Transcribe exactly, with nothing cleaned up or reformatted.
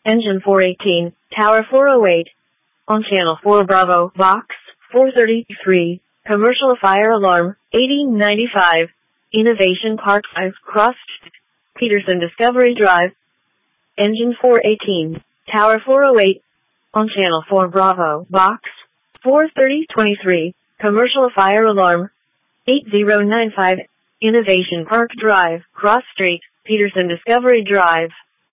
Engine four eighteen, Tower four oh eight. On Channel four Bravo, Box four thirty-three. Commercial fire alarm, eighteen ninety-five. Innovation Park five, Cross Street, Peterson Discovery Drive. Engine four eighteen, Tower four oh eight. On Channel four Bravo, Box four thirty twenty-three. Commercial fire alarm, eighty ninety-five. Innovation Park Drive, Cross Street, Peterson Discovery Drive.